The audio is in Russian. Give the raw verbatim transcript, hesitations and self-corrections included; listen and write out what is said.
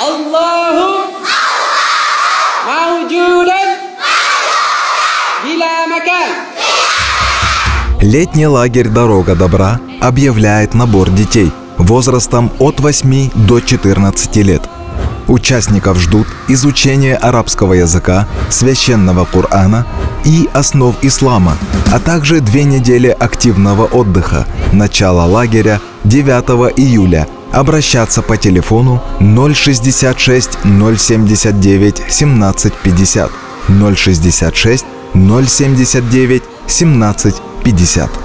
Аллаху мауджудан биля макан. Летний лагерь «Дорога добра» объявляет набор детей возрастом от восьми до четырнадцати лет. Участников ждут изучение арабского языка, священного Корана и основ ислама, а также две недели активного отдыха. Начало лагеря девятого июля. Обращаться по телефону ноль шестьдесят шесть ноль семьдесят девять семнадцать пятьдесят, ноль шестьдесят шесть ноль семьдесят девять семнадцать пятьдесят.